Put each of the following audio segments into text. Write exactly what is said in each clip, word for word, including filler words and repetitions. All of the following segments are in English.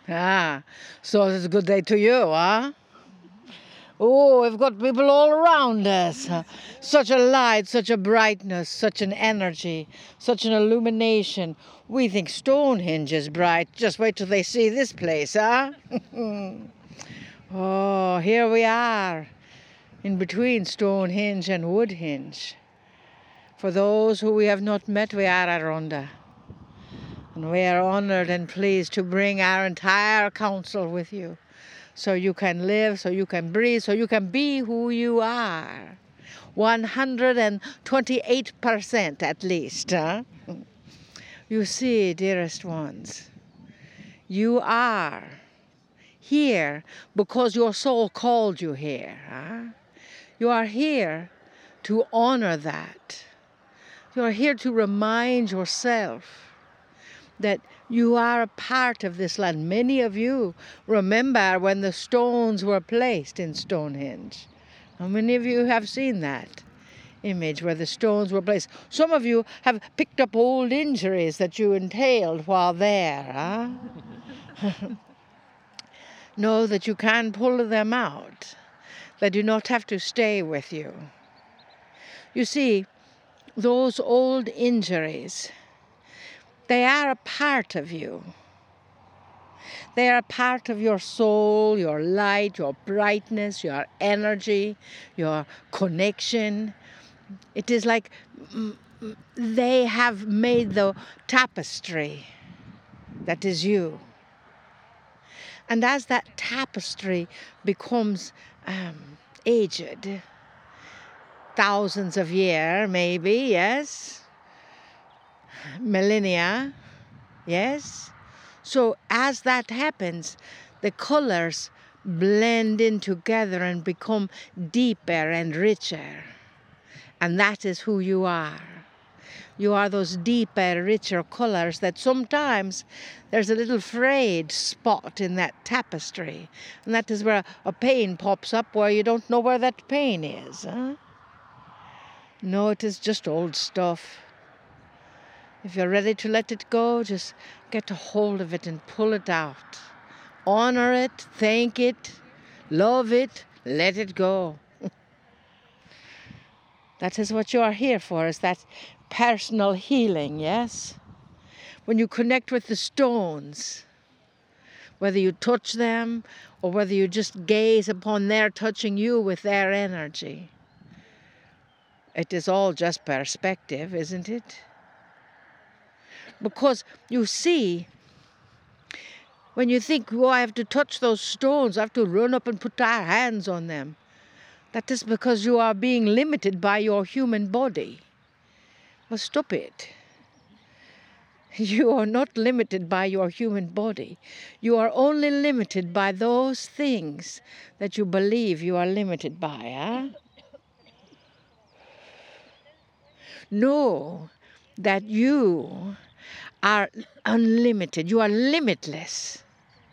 Ah, so it's a good day to you, huh? Oh, we've got people all around us. Such a light, such a brightness, such an energy, such an illumination. We think Stonehenge is bright. Just wait till they see this place, huh? Oh, here we are, in between Stonehenge and Woodhenge. For those who we have not met, we are Aronda. And we are honored and pleased to bring our entire council with you. So you can live, so you can breathe, so you can be who you are. one hundred twenty-eight percent at least. Huh? You see, dearest ones, you are here because your soul called you here. Huh? You are here to honor that. You are here to remind yourself that you are a part of this land. Many of you remember when the stones were placed in Stonehenge. How many of you have seen that image where the stones were placed? Some of you have picked up old injuries that you entailed while there. Huh? Know that you can pull them out. They do not have to stay with you. You see, those old injuries, they are a part of you. They are a part of your soul, your light, your brightness, your energy, your connection. It is like they have made the tapestry that is you. And as that tapestry becomes um, aged, thousands of years maybe, yes, millennia, yes. So as that happens, the colors blend in together and become deeper and richer. And that is who you are. You are those deeper, richer colors that sometimes there's a little frayed spot in that tapestry. And that is where a pain pops up where you don't know where that pain is. Huh? No, it is just old stuff. If you're ready to let it go, just get a hold of it and pull it out. Honor it, thank it, love it, let it go. That is what you are here for, is that personal healing, yes? When you connect with the stones, whether you touch them or whether you just gaze upon their touching you with their energy, it is all just perspective, isn't it? Because you see, when you think, oh, I have to touch those stones, I have to run up and put our hands on them. That is because you are being limited by your human body. Well, stop it. You are not limited by your human body. You are only limited by those things that you believe you are limited by. Huh? Know that you are unlimited. You are limitless.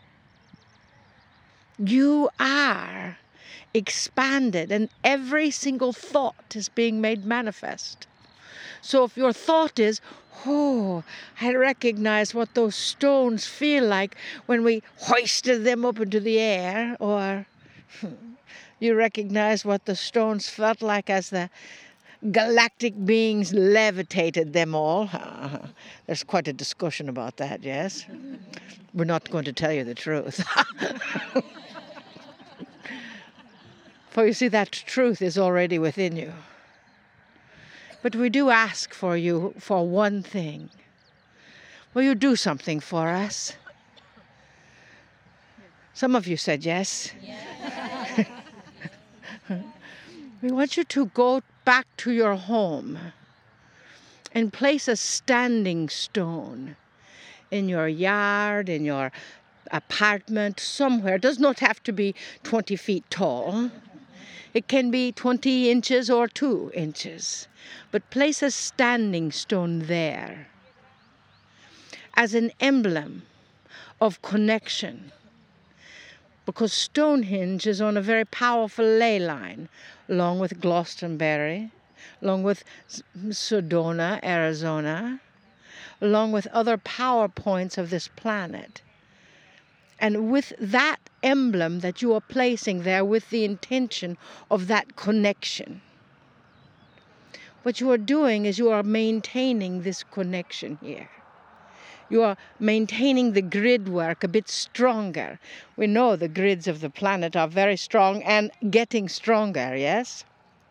You are expanded, and every single thought is being made manifest. So if your thought is, oh, I recognize what those stones feel like when we hoisted them up into the air, or you recognize what the stones felt like as the galactic beings levitated them all. There's quite a discussion about that, yes? We're not going to tell you the truth. For you see, that truth is already within you. But we do ask for you for one thing. Will you do something for us? Some of you said yes. Yeah. We want you to go back to your home and place a standing stone in your yard, in your apartment, somewhere. It does not have to be twenty feet tall. It can be twenty inches or two inches. But place a standing stone there as an emblem of connection. Because Stonehenge is on a very powerful ley line, along with Glastonbury, along with Sedona, Arizona, along with other power points of this planet. And with that emblem that you are placing there with the intention of that connection, what you are doing is you are maintaining this connection here. You are maintaining the grid work a bit stronger. We know the grids of the planet are very strong and getting stronger, yes?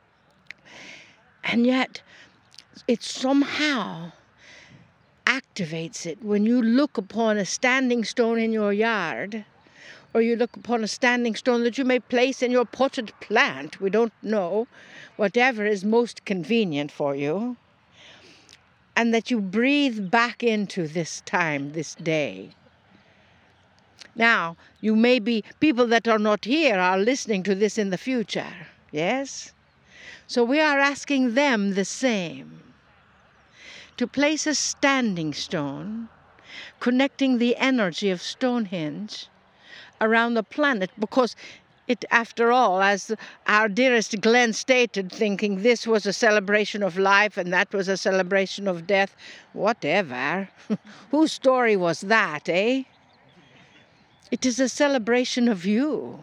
And yet, it somehow activates it when you look upon a standing stone in your yard, or you look upon a standing stone that you may place in your potted plant. We don't know. Whatever is most convenient for you. And that you breathe back into this time, this day. Now, you may be, people that are not here are listening to this in the future. Yes? So we are asking them the same. To place a standing stone, connecting the energy of Stonehenge around the planet, because it, after all, as our dearest Glenn stated, thinking this was a celebration of life and that was a celebration of death, whatever. Whose story was that, eh? It is a celebration of you.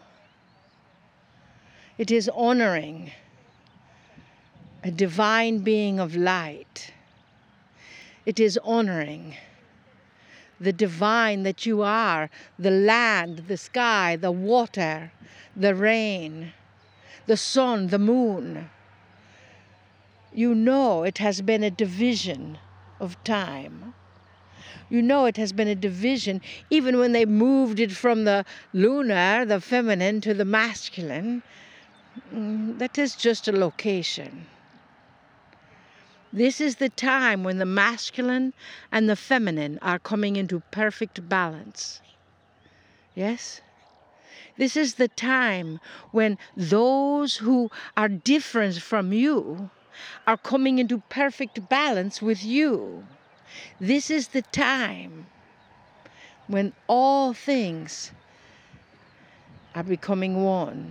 It is honoring a divine being of light. It is honoring the divine that you are, the land, the sky, the water, the rain, the sun, the moon. You know it has been a division of time. You know it has been a division, even when they moved it from the lunar, the feminine, to the masculine. That is just a location. This is the time when the masculine and the feminine are coming into perfect balance. Yes? This is the time when those who are different from you are coming into perfect balance with you. This is the time when all things are becoming one.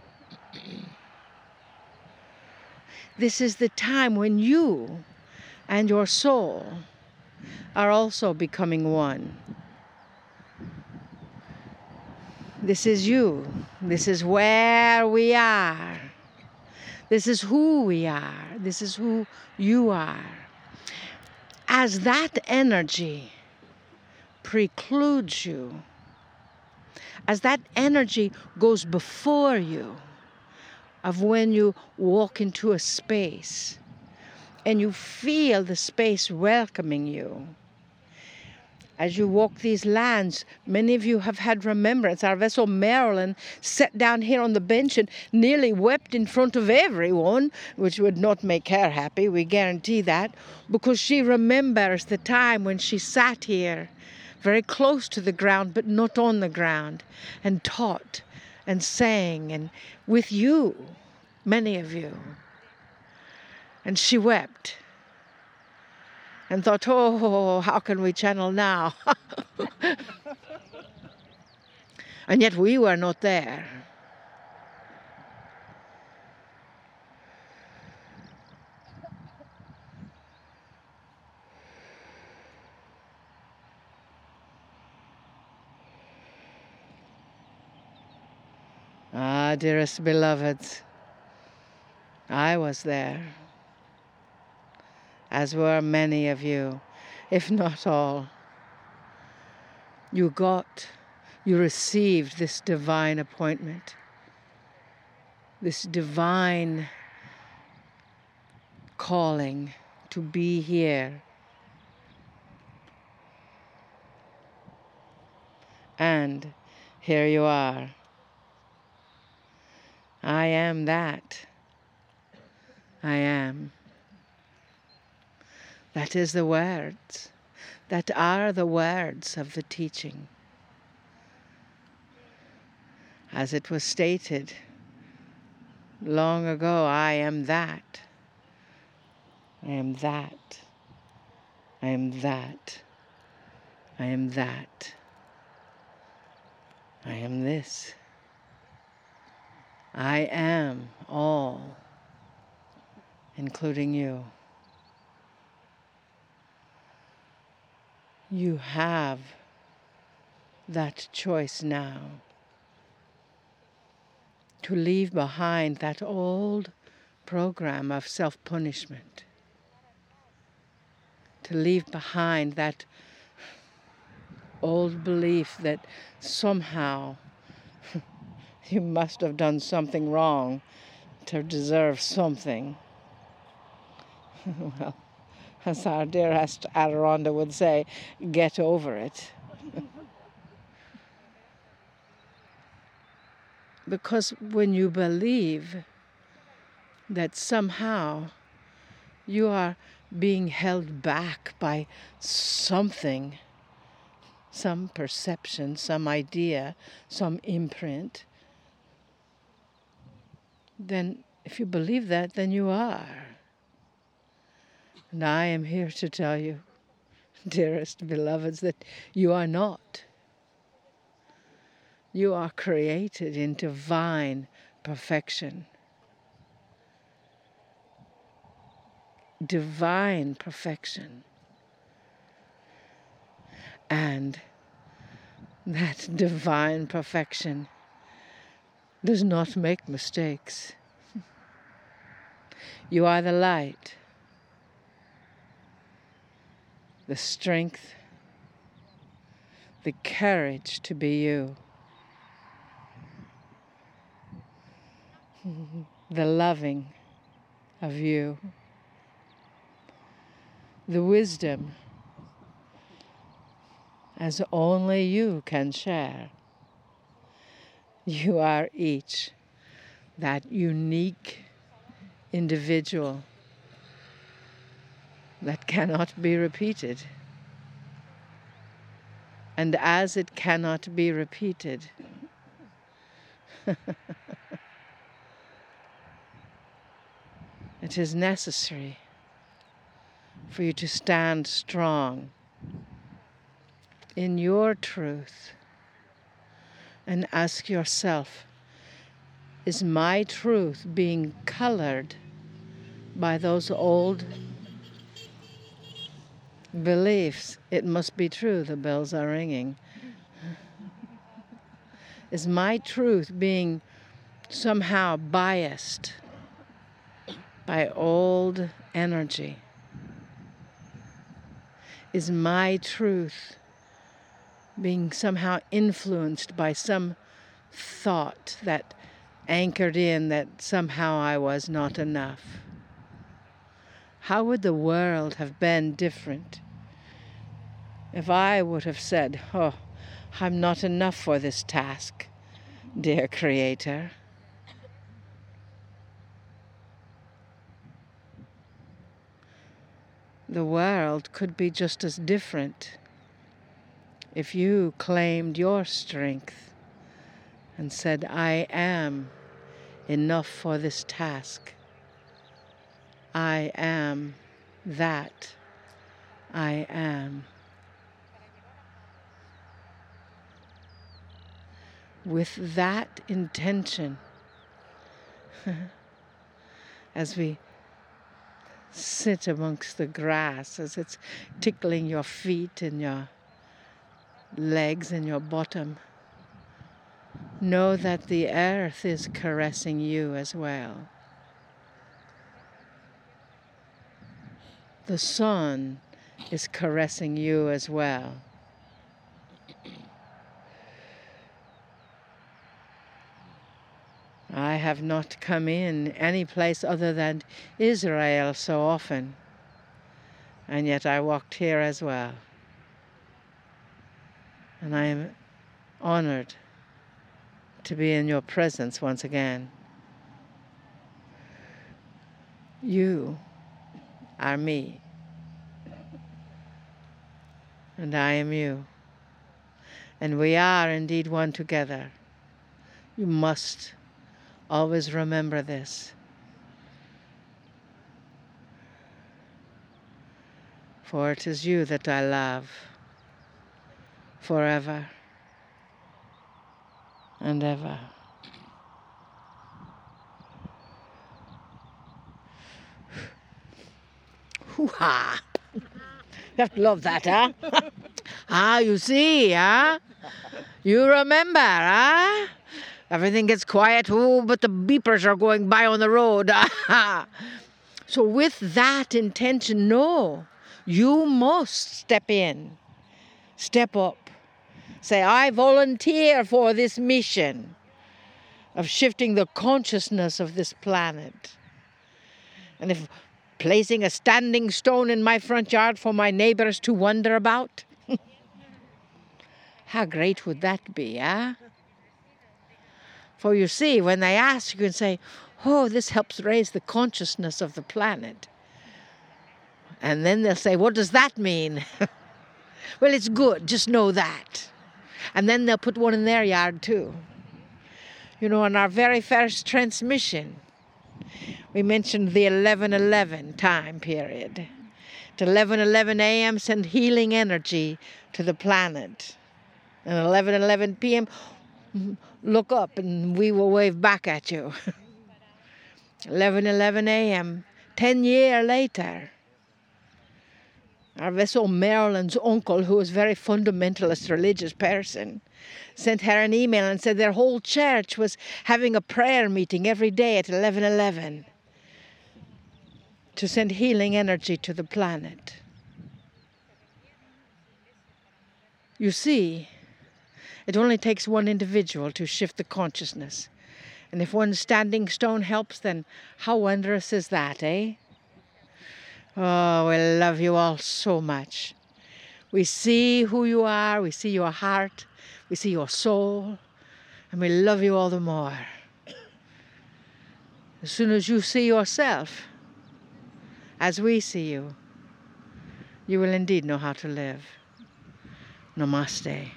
This is the time when you and your soul are also becoming one. This is you. This is where we are. This is who we are. This is who you are. As that energy precludes you, as that energy goes before you, of when you walk into a space and you feel the space welcoming you. As you walk these lands, many of you have had remembrance. Our vessel Marilyn sat down here on the bench and nearly wept in front of everyone, which would not make her happy, we guarantee that, because she remembers the time when she sat here very close to the ground, but not on the ground, and taught and sang, and with you, many of you. And she wept and thought, oh, how can we channel now? And yet we were not there. Ah, dearest beloveds, I was there, as were many of you, if not all. You got, you received this divine appointment, this divine calling to be here. And here you are. I am that. I am. That is the words. That are the words of the teaching. As it was stated long ago, I am that. I am that. I am that. I am that. I am this. I am all, including you. You have that choice now. To leave behind that old program of self-punishment. To leave behind that old belief that somehow you must have done something wrong to deserve something. Well, as our dearest Adirondha would say, get over it. Because when you believe that somehow you are being held back by something, some perception, some idea, some imprint, then if you believe that, then you are. And I am here to tell you, dearest beloveds, that you are not. You are created in divine perfection. Divine perfection. And that divine perfection does not make mistakes. You are the light, the strength, the courage to be you, the loving of you, the wisdom as only you can share. You are each that unique individual that cannot be repeated. And as it cannot be repeated, it is necessary for you to stand strong in your truth and ask yourself, is my truth being colored by those old beliefs? It must be true, the bells are ringing. Is my truth being somehow biased by old energy? Is my truth being somehow influenced by some thought that anchored in that somehow I was not enough? How would the world have been different if I would have said, oh, I'm not enough for this task, dear Creator? The world could be just as different if you claimed your strength and said, I am enough for this task. I am that I am. With that intention, as we sit amongst the grass, as it's tickling your feet and your legs and your bottom, know that the earth is caressing you as well. The sun is caressing you as well. I have not come in any place other than Israel so often, and yet I walked here as well. And I am honored to be in your presence once again. You are me, and I am you, and we are indeed one together. You must always remember this. For it is you that I love forever and ever. Hoo-ha! You have to love that, huh? Ah, you see, huh? You remember, huh? Everything gets quiet, oh, but the beepers are going by on the road. So with that intention, no, you must step in, step up. Say, I volunteer for this mission of shifting the consciousness of this planet. And if placing a standing stone in my front yard for my neighbors to wonder about, how great would that be, eh? For you see, when they ask, you can say, oh, this helps raise the consciousness of the planet. And then they'll say, what does that mean? Well, it's good, just know that. And then they'll put one in their yard too. You know, on our very first transmission, we mentioned the eleven eleven time period. At eleven eleven a m, send healing energy to the planet. And eleven eleven p m, look up and we will wave back at you. eleven eleven a m, ten years later, our vessel Marilyn's uncle, who was a very fundamentalist religious person, sent her an email and said their whole church was having a prayer meeting every day at eleven eleven to send healing energy to the planet. You see, it only takes one individual to shift the consciousness. And if one standing stone helps, then how wondrous is that, eh? Oh, we love you all so much. We see who you are, we see your heart, we see your soul, and we love you all the more. As soon as you see yourself as we see you, you will indeed know how to live. Namaste.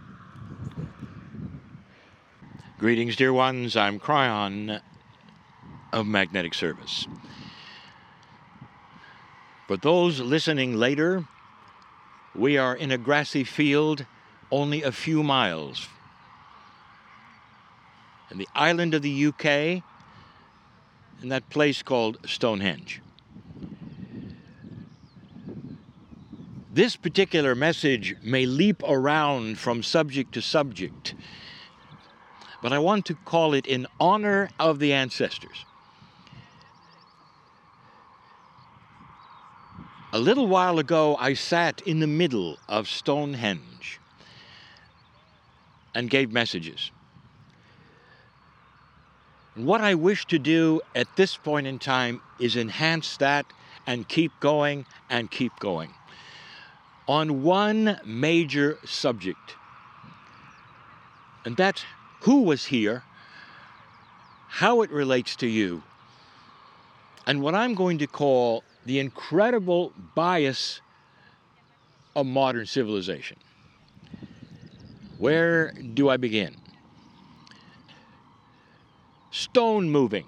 Greetings, dear ones. I'm Cryon of Magnetic Service. For those listening later, we are in a grassy field only a few miles in the island of the U K, in that place called Stonehenge. This particular message may leap around from subject to subject, but I want to call it in honor of the ancestors. A little while ago, I sat in the middle of Stonehenge and gave messages. And what I wish to do at this point in time is enhance that and keep going and keep going on one major subject. And that's who was here, how it relates to you, and what I'm going to call the incredible bias of modern civilization. Where do I begin? Stone moving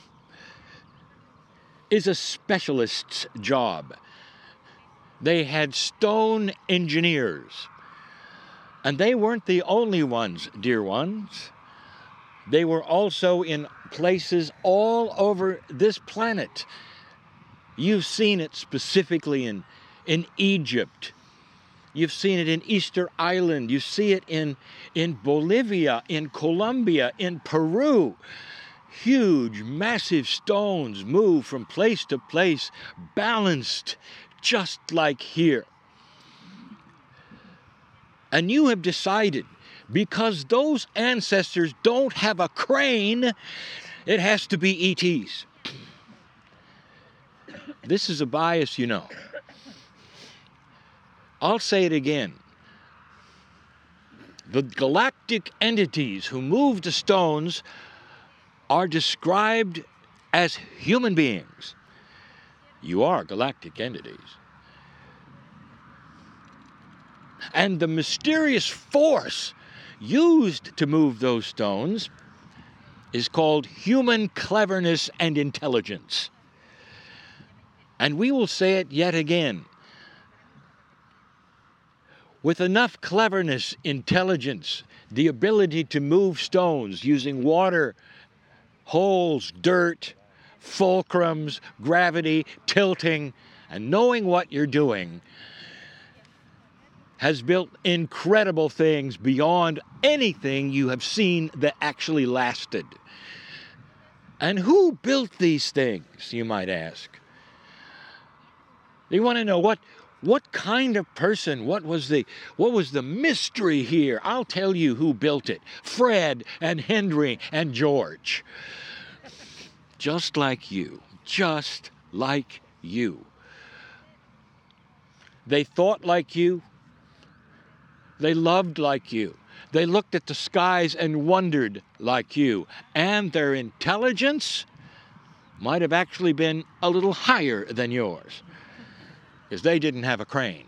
is a specialist's job. They had stone engineers. And they weren't the only ones, dear ones. They were also in places all over this planet. You've seen it specifically in, in Egypt. You've seen it in Easter Island. You see it in, in Bolivia, in Colombia, in Peru. Huge, massive stones move from place to place, balanced, just like here. And you have decided, because those ancestors don't have a crane, it has to be E Ts. This is a bias, you know. I'll say it again. The galactic entities who move the stones are described as human beings. You are galactic entities. And the mysterious force used to move those stones is called human cleverness and intelligence. And we will say it yet again. With enough cleverness, intelligence, the ability to move stones using water, holes, dirt, fulcrums, gravity, tilting, and knowing what you're doing, has built incredible things beyond anything you have seen that actually lasted. And who built these things, you might ask? You want to know what what kind of person, what was the what was the mystery here? I'll tell you who built it. Fred and Henry and George. Just like you, just like you. They thought like you. They loved like you. They looked at the skies and wondered like you. And their intelligence might have actually been a little higher than yours, because they didn't have a crane.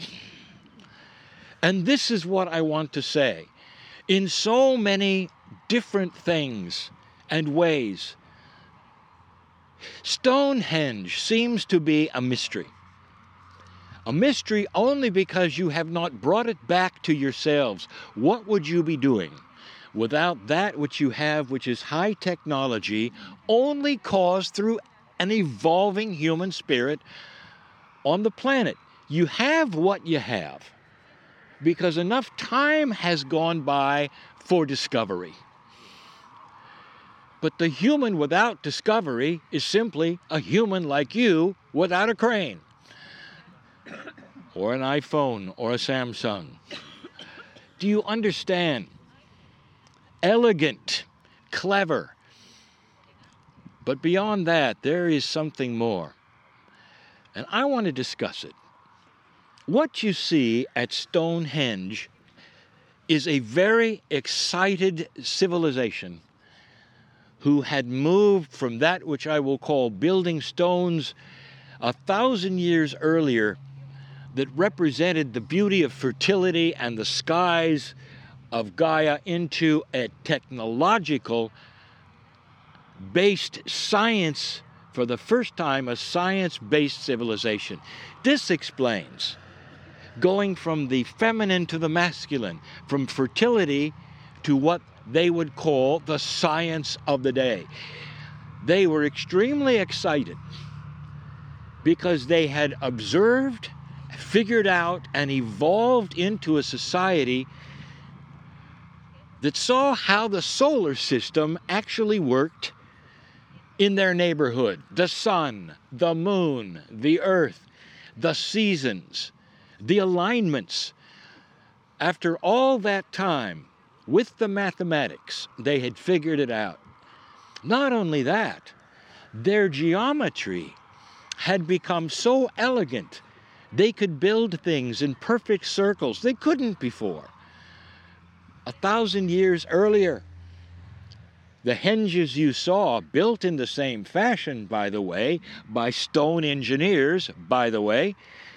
And this is what I want to say. In so many different things and ways, Stonehenge seems to be a mystery. A mystery only because you have not brought it back to yourselves. What would you be doing without that which you have, which is high technology, only caused through an evolving human spirit on the planet? You have what you have because enough time has gone by for discovery. But the human without discovery is simply a human like you without a crane, or an iPhone, or a Samsung. Do you understand? Elegant, clever. But beyond that, there is something more. And I want to discuss it. What you see at Stonehenge is a very excited civilization who had moved from that which I will call building stones a thousand years earlier that represented the beauty of fertility and the skies of Gaia into a technological based science, for the first time, a science-based civilization. This explains going from the feminine to the masculine, from fertility to what they would call the science of the day. They were extremely excited because they had observed, figured out, and evolved into a society that saw how the solar system actually worked in their neighborhood. The sun, the moon, the earth, the seasons, the alignments. After all that time, with the mathematics, they had figured it out. Not only that, their geometry had become so elegant, they could build things in perfect circles they couldn't before. A thousand years earlier, the henges you saw, built in the same fashion, by the way, by stone engineers, by the way,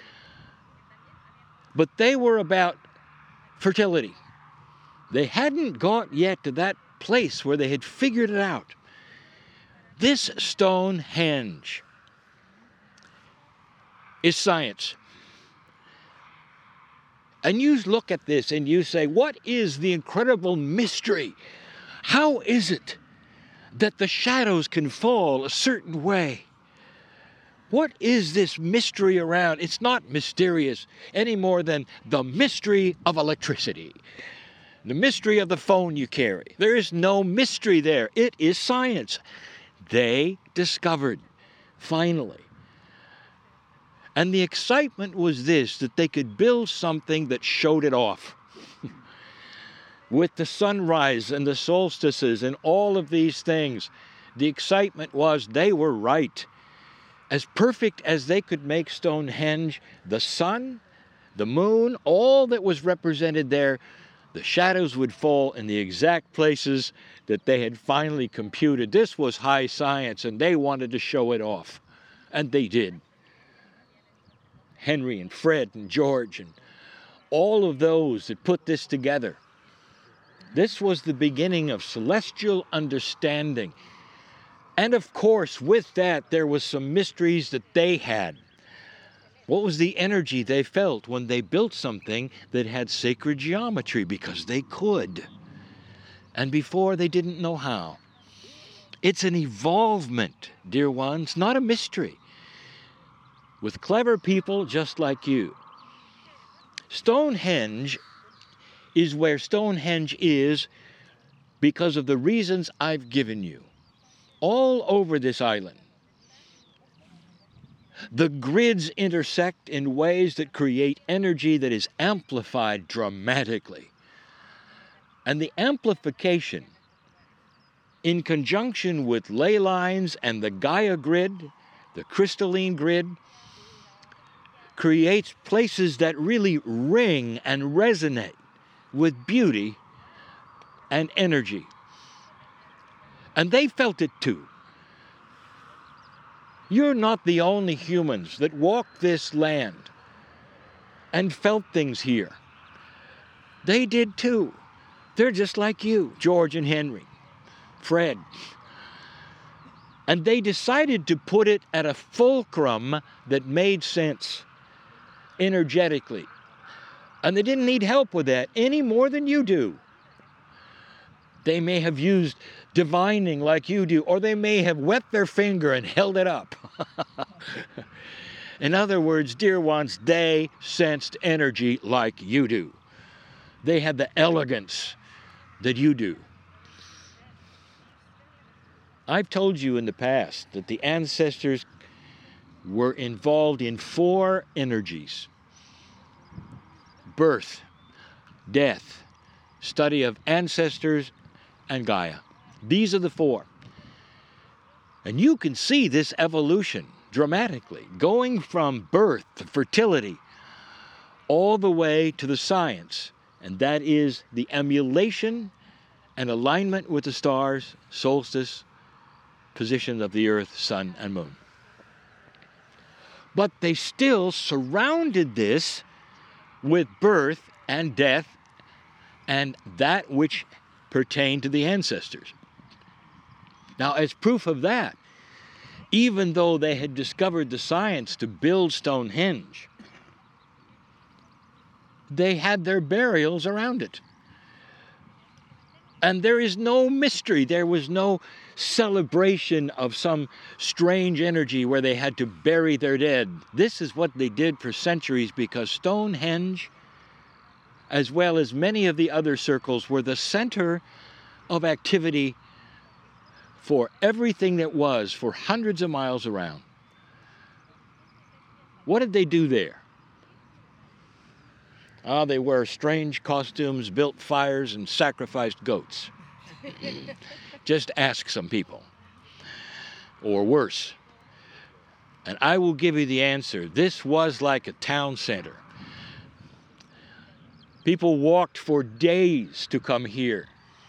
but they were about fertility. They hadn't got yet to that place where they had figured it out. This Stonehenge is science. And you look at this and you say, what is the incredible mystery? How is it that the shadows can fall a certain way? What is this mystery around? It's not mysterious any more than the mystery of electricity, the mystery of the phone you carry. There is no mystery there. It is science. They discovered, finally. And the excitement was this, that they could build something that showed it off. With the sunrise and the solstices and all of these things, the excitement was they were right. As perfect as they could make Stonehenge, the sun, the moon, all that was represented there, the shadows would fall in the exact places that they had finally computed. This was high science, and they wanted to show it off. And they did. Henry and Fred and George and all of those that put this together. This was the beginning of celestial understanding. And of course, with that, there was some mysteries that they had. What was the energy they felt when they built something that had sacred geometry? Because they could. And before, they didn't know how. It's an evolvement, dear ones, not a mystery. With clever people just like you. Stonehenge is where Stonehenge is because of the reasons I've given you. All over this island, the grids intersect in ways that create energy that is amplified dramatically. And the amplification, in conjunction with ley lines and the Gaia grid, the crystalline grid, creates places that really ring and resonate with beauty and energy. And they felt it too. You're not the only humans that walk this land and felt things here. They did too. They're just like you, George and Henry, Fred. And they decided to put it at a fulcrum that made sense energetically. And they didn't need help with that any more than you do. They may have used divining like you do, or they may have wet their finger and held it up. In other words, dear ones, they sensed energy like you do. They had the elegance that you do. I've told you in the past that the ancestors were involved in four energies: birth, death, study of ancestors, and Gaia. These are the four. And you can see this evolution dramatically, going from birth to fertility, all the way to the science, and that is the emulation and alignment with the stars, solstice, position of the earth, sun, and moon. But they still surrounded this with birth and death and that which pertained to the ancestors. Now, as proof of that, even though they had discovered the science to build Stonehenge, they had their burials around it. And there is no mystery. There was no celebration of some strange energy where they had to bury their dead. This is what they did for centuries, because Stonehenge, as well as many of the other circles, were the center of activity for everything that was for hundreds of miles around. What did they do there? Ah, they wore strange costumes, built fires, and sacrificed goats. Just ask some people. Or worse. And I will give you the answer. This was like a town center. People walked for days to come here.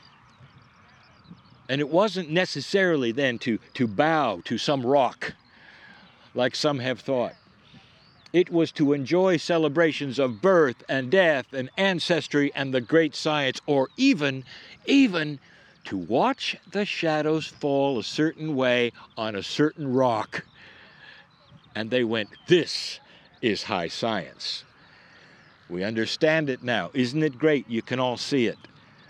And it wasn't necessarily then to, to bow to some rock, like some have thought. It was to enjoy celebrations of birth and death and ancestry and the great science, or even, even to watch the shadows fall a certain way on a certain rock. And they went, this is high science. We understand it now. Isn't it great? You can all see it.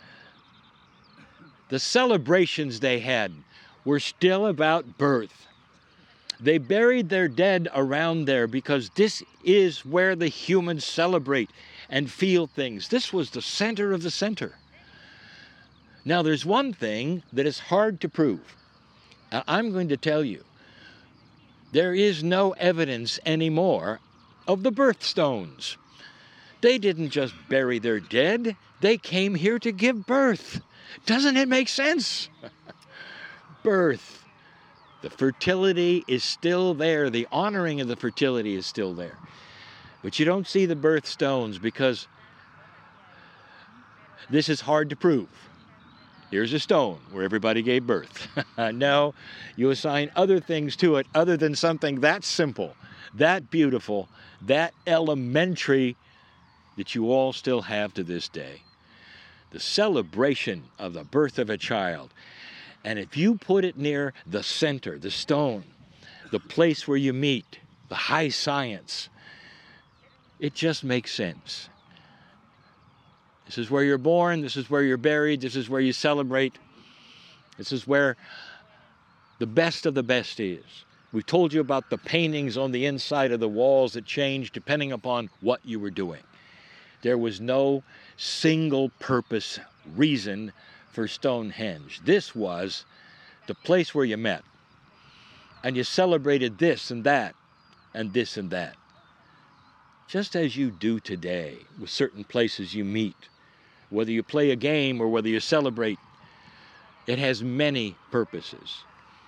The celebrations they had were still about birth. They buried their dead around there because this is where the humans celebrate and feel things. This was the center of the center. Now, there's one thing that is hard to prove. Now, I'm going to tell you, there is no evidence anymore of the birthstones. They didn't just bury their dead. They came here to give birth. Doesn't it make sense? Birth. The fertility is still there. The honoring of the fertility is still there. But you don't see the birthstones because this is hard to prove. Here's a stone where everybody gave birth. No, you assign other things to it other than something that simple, that beautiful, that elementary that you all still have to this day. The celebration of the birth of a child. And if you put it near the center, the stone, the place where you meet, the high science, it just makes sense. This is where you're born, this is where you're buried, this is where you celebrate. This is where the best of the best is. We told you about the paintings on the inside of the walls that changed depending upon what you were doing. There was no single purpose reason for Stonehenge. This was the place where you met. And you celebrated this and that and this and that. Just as you do today with certain places you meet. Whether you play a game or whether you celebrate, it has many purposes.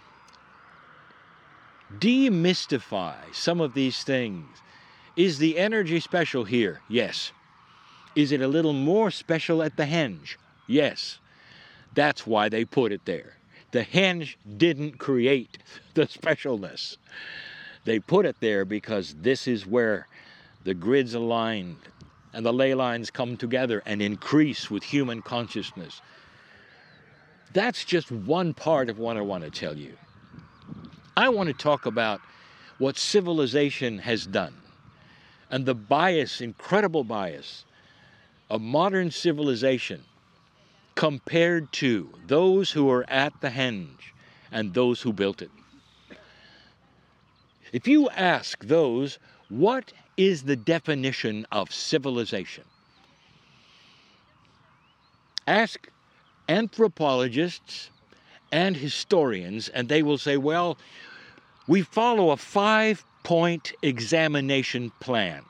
Demystify some of these things. Is the energy special here? Yes. Is it a little more special at the henge? Yes. That's why they put it there. The henge didn't create the specialness. They put it there because this is where the grids aligned and the ley lines come together and increase with human consciousness. That's just one part of what I want to tell you. I want to talk about what civilization has done and the bias, incredible bias, of modern civilization compared to those who are at the henge and those who built it. If you ask those, what is the definition of civilization? Ask anthropologists and historians, and they will say, well, we follow a five-point examination plan.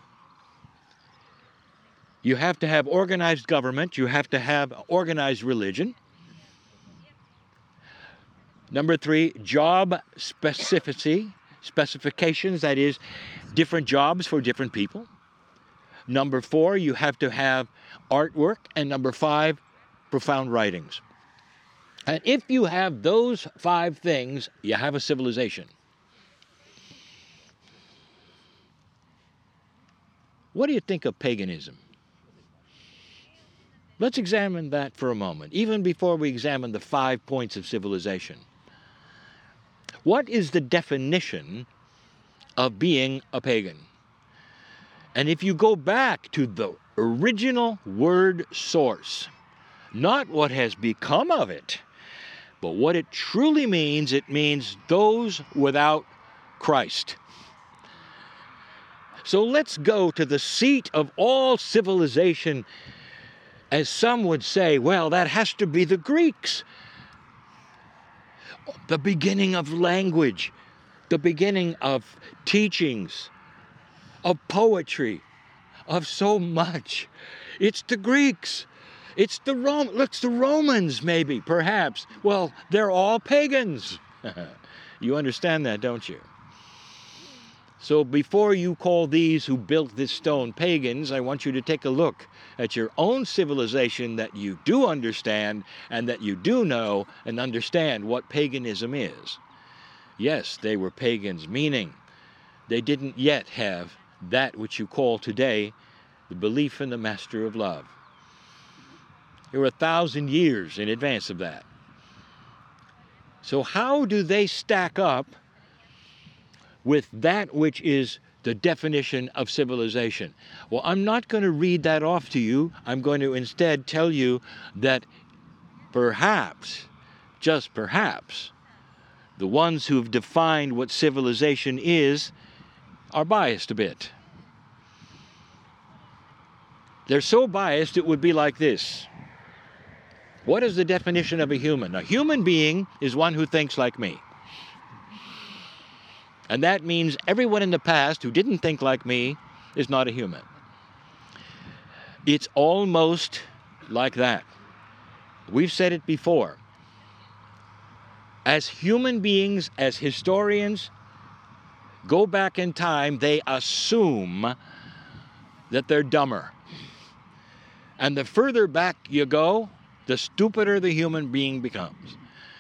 You have to have organized government. You have to have organized religion. Number three, job specificity, specifications, that is, different jobs for different people. Number four, you have to have artwork. And number five, profound writings. And if you have those five things, you have a civilization. What do you think of paganism? Let's examine that for a moment, even before we examine the five points of civilization. What is the definition of being a pagan? And if you go back to the original word source, not what has become of it, but what it truly means, it means those without Christ. So let's go to the seat of all civilization. As some would say, well, that has to be the Greeks. The beginning of language, the beginning of teachings, of poetry, of so much. It's the Greeks. It's the Rom- Look, it's the Romans, maybe, perhaps. Well, they're all pagans. You understand that, don't you? So before you call these who built this stone pagans, I want you to take a look at your own civilization that you do understand and that you do know and understand what paganism is. Yes, they were pagans, meaning they didn't yet have that which you call today the belief in the Master of Love. They were a thousand years in advance of that. So how do they stack up with that which is the definition of civilization? Well, I'm not going to read that off to you. I'm going to instead tell you that perhaps, just perhaps, the ones who've defined what civilization is are biased a bit. They're so biased it would be like this. What is the definition of a human? A human being is one who thinks like me. And that means everyone in the past who didn't think like me is not a human. It's almost like that. We've said it before. As human beings, as historians, go back in time, they assume that they're dumber. And the further back you go, the stupider the human being becomes.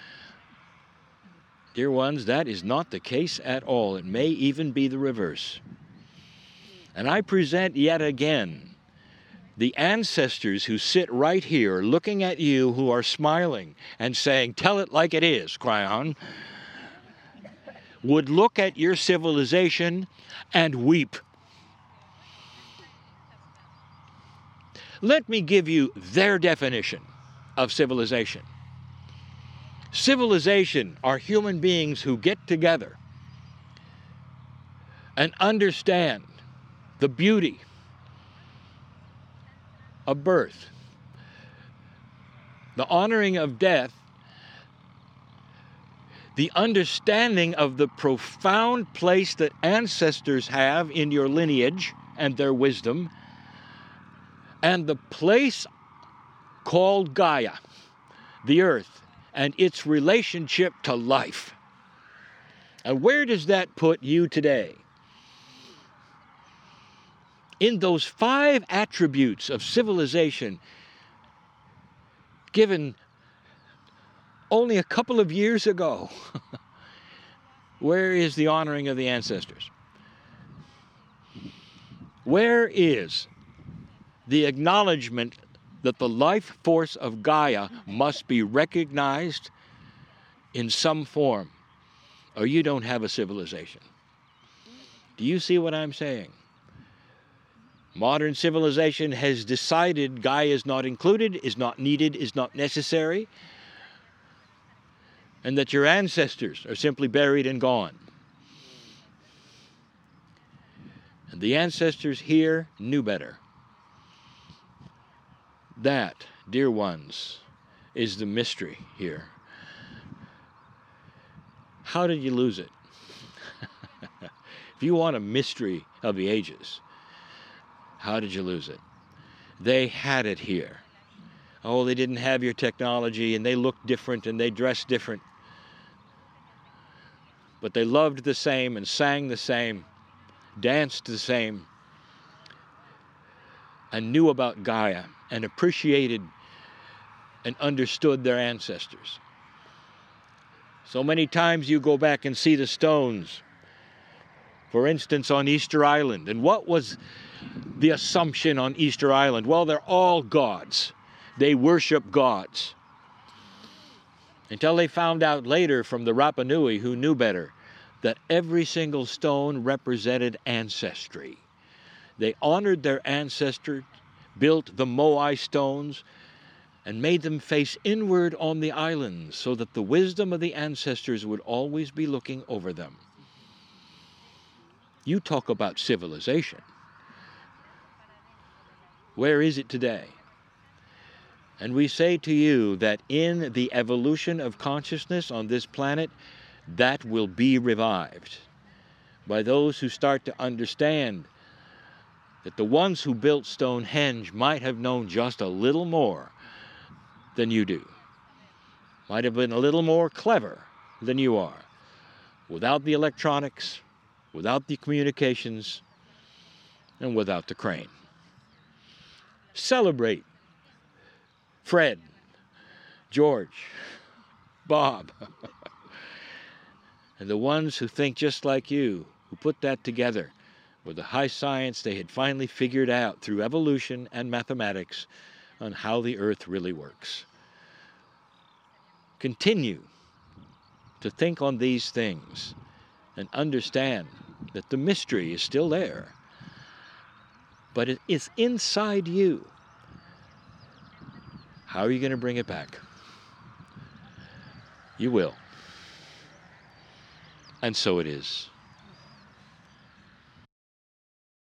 Dear ones, that is not the case at all. It may even be the reverse. And I present yet again the ancestors who sit right here looking at you, who are smiling and saying, tell it like it is, Cryon, would look at your civilization and weep. Let me give you their definition of civilization. Civilization are human beings who get together and understand the beauty of birth, the honoring of death, the understanding of the profound place that ancestors have in your lineage and their wisdom, and the place called Gaia, the earth, and its relationship to life. And where does that put you today? In those five attributes of civilization given only a couple of years ago, where is the honoring of the ancestors? Where is the acknowledgement that the life force of Gaia must be recognized in some form, or you don't have a civilization? Do you see what I'm saying? Modern civilization has decided Gaia is not included, is not needed, is not necessary, and that your ancestors are simply buried and gone. And the ancestors here knew better. That, dear ones, is the mystery here. How did you lose it? If you want a mystery of the ages, how did you lose it? They had it here. Oh, they didn't have your technology, and they looked different, and they dressed different. But they loved the same, and sang the same, danced the same, and knew about Gaia, and appreciated and understood their ancestors. So many times you go back and see the stones, for instance, on Easter Island. And what was the assumption on Easter Island? Well, they're all gods. They worship gods. Until they found out later from the Rapa Nui, who knew better, that every single stone represented ancestry. They honored their ancestor, built the Moai stones, and made them face inward on the islands so that the wisdom of the ancestors would always be looking over them. You talk about civilization. Where is it today? And we say to you that in the evolution of consciousness on this planet, that will be revived by those who start to understand that the ones who built Stonehenge might have known just a little more than you do, might have been a little more clever than you are, without the electronics, without the communications, and without the crane. Celebrate Fred, George, Bob, and the ones who think just like you, who put that together with the high science they had finally figured out through evolution and mathematics on how the earth really works. Continue to think on these things and understand that the mystery is still there, but it is inside you. How are you going to bring it back? You will. And so it is.